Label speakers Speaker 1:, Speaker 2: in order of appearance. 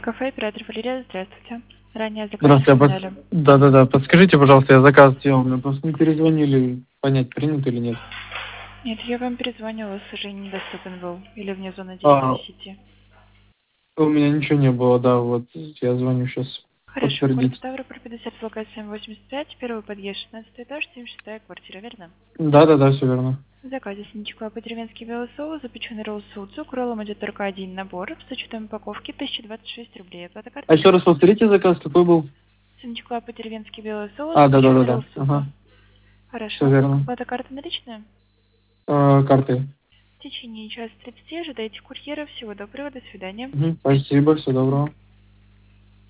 Speaker 1: кафе «Оператор Валерия». Здравствуйте. Ранее заказ
Speaker 2: Здравствуйте,
Speaker 1: взяли.
Speaker 2: да-да-да, подскажите, пожалуйста, я заказ сделал, мне просто не перезвонили, понять, принято или нет.
Speaker 1: Нет, я вам перезвонила, к сожалению, недоступен был. Или вне зоны действия
Speaker 2: А,
Speaker 1: сети.
Speaker 2: у меня ничего не было, да, вот я звоню сейчас
Speaker 1: Хорошо, город
Speaker 2: подтвердить.
Speaker 1: Ставрополь, 50, локация 85, первый подъезд, 16 этаж, 76-я квартира, верно?
Speaker 2: Да-да-да, все верно.
Speaker 1: В заказе синичкова по-деревенски белый соус, запеченный ролл с цук, роллом идет только один набор, с учетом упаковки 1026 рублей. Оплата
Speaker 2: А
Speaker 1: картой?
Speaker 2: еще раз повторите заказ, какой был?
Speaker 1: Синичкова по-деревенски белый соус,
Speaker 2: А,
Speaker 1: запеченный ролл
Speaker 2: да-да-да-да,
Speaker 1: с
Speaker 2: ага, все
Speaker 1: Хорошо.
Speaker 2: верно.
Speaker 1: Оплата карты наличная?
Speaker 2: Карты.
Speaker 1: В течение часа 30 ожидайте курьера. Всего доброго, до свидания.
Speaker 2: Спасибо, всего доброго.